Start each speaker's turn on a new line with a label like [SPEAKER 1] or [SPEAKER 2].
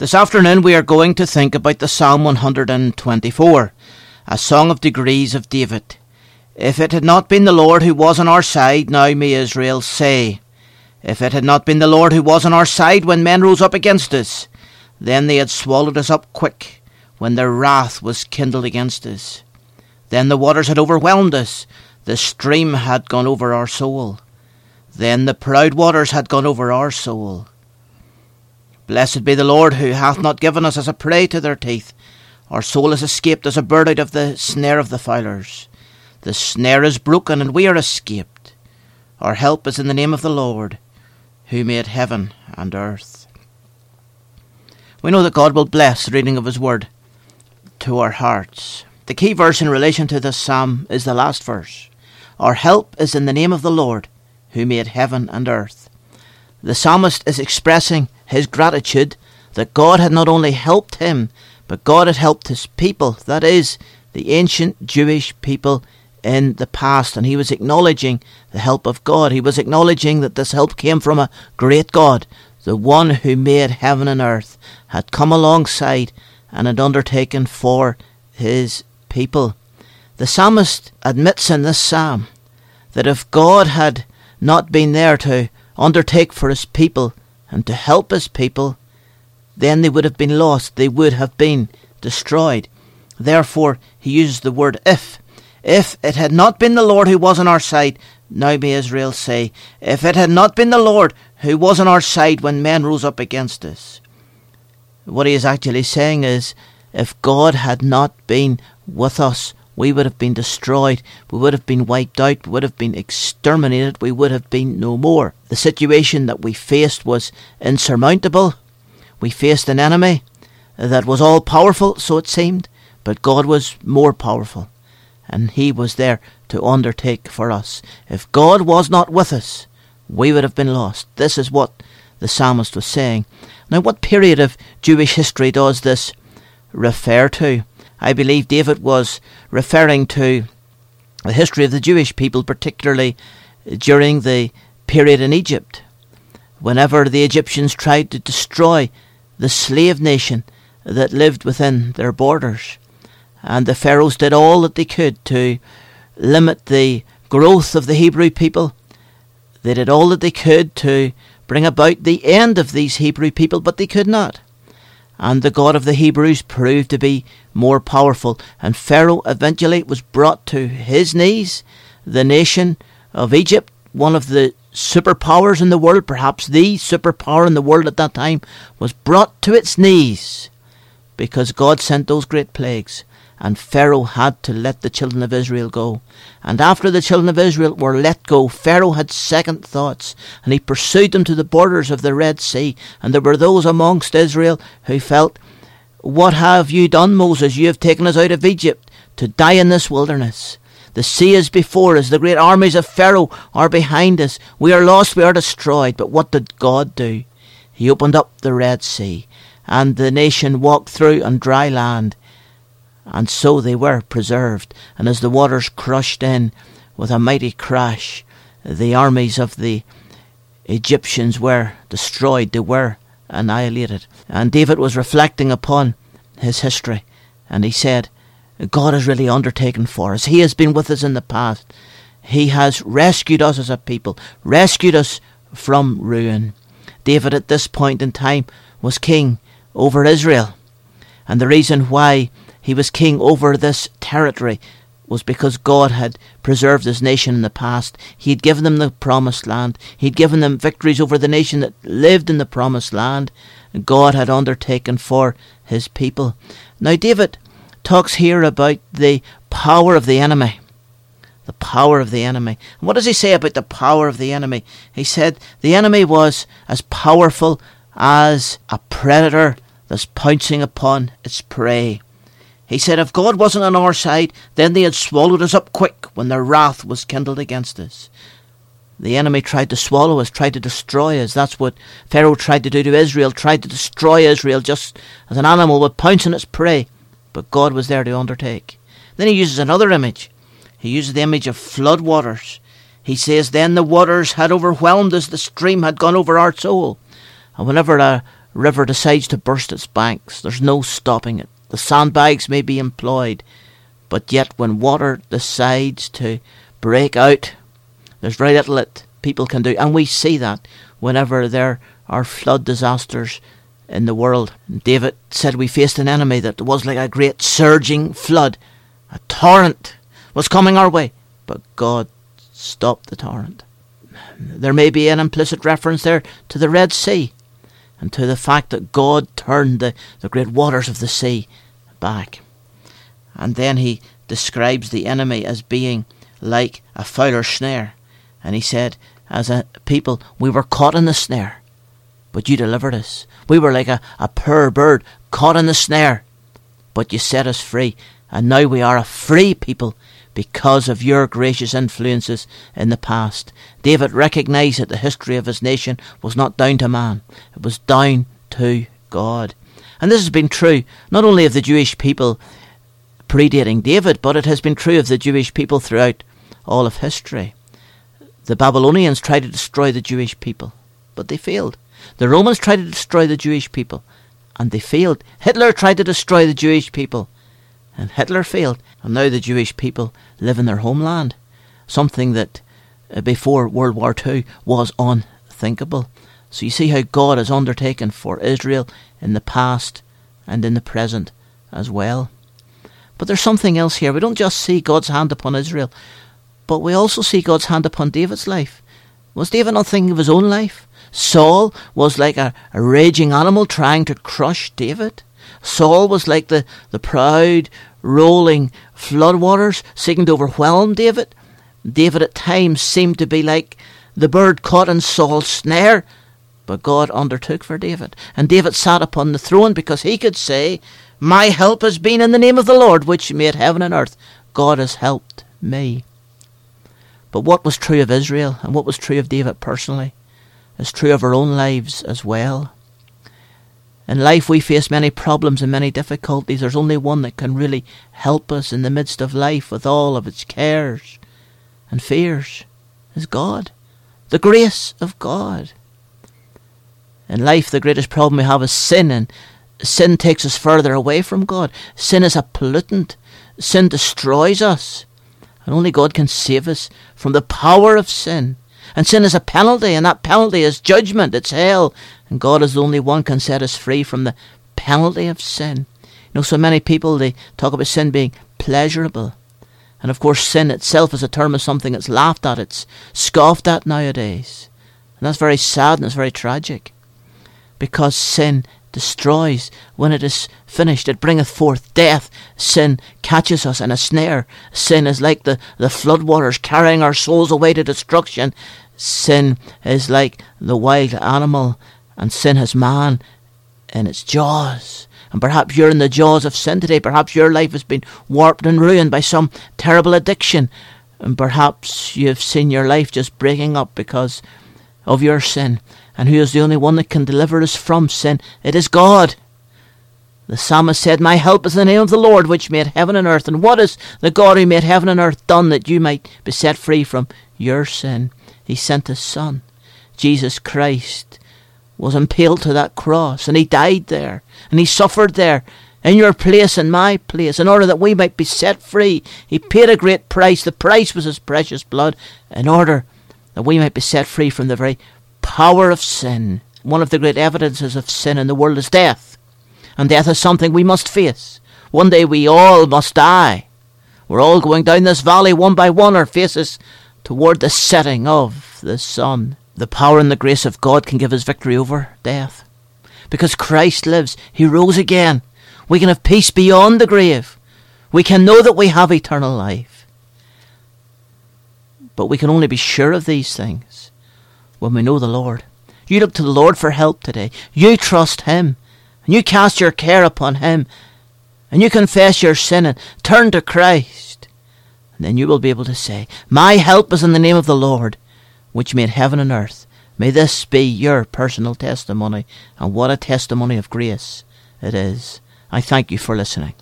[SPEAKER 1] This afternoon we are going to think about the Psalm 124, a song of degrees of David. If it had not been the Lord who was on our side, now may Israel say. If it had not been the Lord who was on our side when men rose up against us, then they had swallowed us up quick, when their wrath was kindled against us. Then the waters had overwhelmed us, the stream had gone over our soul. Then the proud waters had gone over our soul. Blessed be the Lord, who hath not given us as a prey to their teeth. Our soul has escaped as a bird out of the snare of the fowlers. The snare is broken, and we are escaped. Our help is in the name of the Lord, who made heaven and earth. We know that God will bless the reading of His word to our hearts. The key verse in relation to this psalm is the last verse. Our help is in the name of the Lord, who made heaven and earth. The psalmist is expressing his gratitude that God had not only helped him, but God had helped his people, that is, the ancient Jewish people in the past. And he was acknowledging the help of God. He was acknowledging that this help came from a great God. The one who made heaven and earth had come alongside and had undertaken for his people. The psalmist admits in this psalm that if God had not been there to undertake for his people and to help his people, then they would have been lost. They would have been destroyed. Therefore, he uses the word if. If it had not been the Lord who was on our side, now may Israel say. If it had not been the Lord who was on our side when men rose up against us. What he is actually saying is, if God had not been with us, we would have been destroyed, we would have been wiped out, we would have been exterminated, we would have been no more. The situation that we faced was insurmountable. We faced an enemy that was all powerful, so it seemed, but God was more powerful, and He was there to undertake for us. If God was not with us, we would have been lost. This is what the psalmist was saying. Now, what period of Jewish history does this refer to? I believe David was referring to the history of the Jewish people, particularly during the period in Egypt, whenever the Egyptians tried to destroy the slave nation that lived within their borders. And the pharaohs did all that they could to limit the growth of the Hebrew people. They did all that they could to bring about the end of these Hebrew people, but they could not. And the God of the Hebrews proved to be more powerful, and Pharaoh eventually was brought to his knees. The nation of Egypt, one of the superpowers in the world, perhaps the superpower in the world at that time, was brought to its knees because God sent those great plagues, and Pharaoh had to let the children of Israel go. And after the children of Israel were let go, Pharaoh had second thoughts, and he pursued them to the borders of the Red Sea. And there were those amongst Israel who felt, "What have you done, Moses? You have taken us out of Egypt to die in this wilderness. The sea is before us, the great armies of Pharaoh are behind us. We are lost, we are destroyed." But what did God do? He opened up the Red Sea, and the nation walked through on dry land. And so they were preserved. And as the waters crushed in with a mighty crash, the armies of the Egyptians were destroyed. They were annihilated. And David was reflecting upon his history, and he said, God has really undertaken for us. He has been with us in the past. He has rescued us as a people, rescued us from ruin. David at this point in time was king over Israel. And the reason why he was king over this territory was because God had preserved his nation in the past. He had given them the promised land. He had given them victories over the nation that lived in the promised land. God had undertaken for his people. Now David talks here about the power of the enemy. The power of the enemy. And what does he say about the power of the enemy? He said the enemy was as powerful as a predator that's pouncing upon its prey. He said, if God wasn't on our side, then they had swallowed us up quick when their wrath was kindled against us. The enemy tried to swallow us, tried to destroy us. That's what Pharaoh tried to do to Israel, tried to destroy Israel just as an animal would pounce on its prey. But God was there to undertake. Then he uses another image. He uses the image of flood waters. He says, then the waters had overwhelmed us, the stream had gone over our soul. And whenever a river decides to burst its banks, there's no stopping it. The sandbags may be employed, but yet when water decides to break out, there's very little that people can do. And we see that whenever there are flood disasters in the world. David said we faced an enemy that was like a great surging flood. A torrent was coming our way, but God stopped the torrent. There may be an implicit reference there to the Red Sea and to the fact that God turned the great waters of the sea back. And then he describes the enemy as being like a fowler's snare. And he said, as a people, we were caught in the snare, but you delivered us. We were like a poor bird caught in the snare, but you set us free. And now we are a free people because of your gracious influences in the past. David recognised that the history of his nation was not down to man. It was down to God. And this has been true not only of the Jewish people predating David, but it has been true of the Jewish people throughout all of history. The Babylonians tried to destroy the Jewish people, but they failed. The Romans tried to destroy the Jewish people, and they failed. Hitler tried to destroy the Jewish people, and Hitler failed. And now the Jewish people live in their homeland, something that before World War II was unthinkable. So you see how God has undertaken for Israel in the past and in the present as well. But there's something else here. We don't just see God's hand upon Israel, but we also see God's hand upon David's life. Was David not thinking of his own life? Saul was like a raging animal trying to crush David. Saul was like the proud, rolling floodwaters seeking to overwhelm David. David at times seemed to be like the bird caught in Saul's snare, but God undertook for David. And David sat upon the throne because he could say, my help has been in the name of the Lord, which made heaven and earth. God has helped me. But what was true of Israel and what was true of David personally is true of our own lives as well. In life we face many problems and many difficulties. There's only one that can really help us in the midst of life with all of its cares and fears, is God. The grace of God. In life the greatest problem we have is sin, and sin takes us further away from God. Sin is a pollutant. Sin destroys us. And only God can save us from the power of sin. And sin is a penalty, and that penalty is judgment. It's hell. And God is the only one can set us free from the penalty of sin. You know, so many people, they talk about sin being pleasurable. And of course sin itself is a term of something that's laughed at. It's scoffed at nowadays. And that's very sad and it's very tragic. Because sin destroys. When it is finished, it bringeth forth death. Sin catches us in a snare. Sin is like the floodwaters carrying our souls away to destruction. Sin is like the wild animal, and sin has man in its jaws. And perhaps you're in the jaws of sin today. Perhaps your life has been warped and ruined by some terrible addiction. And perhaps you've seen your life just breaking up because of your sin. And who is the only one that can deliver us from sin? It is God. The psalmist said, my help is in the name of the Lord, which made heaven and earth. And what is the God who made heaven and earth done that you might be set free from your sin? He sent his Son. Jesus Christ was impaled to that cross, and he died there, and he suffered there, in your place and my place, in order that we might be set free. He paid a great price. The price was his precious blood, in order that we might be set free from the very power of sin. One of the great evidences of sin in the world is death. And death is something we must face. One day we all must die. We're all going down this valley one by one, our faces toward the setting of the sun. The power and the grace of God can give us victory over death. Because Christ lives. He rose again. We can have peace beyond the grave. We can know that we have eternal life. But we can only be sure of these things when we know the Lord. You look to the Lord for help today. You trust him. And you cast your care upon him. And you confess your sin and turn to Christ. And then you will be able to say, my help is in the name of the Lord, which made heaven and earth. May this be your personal testimony. And what a testimony of grace it is. I thank you for listening.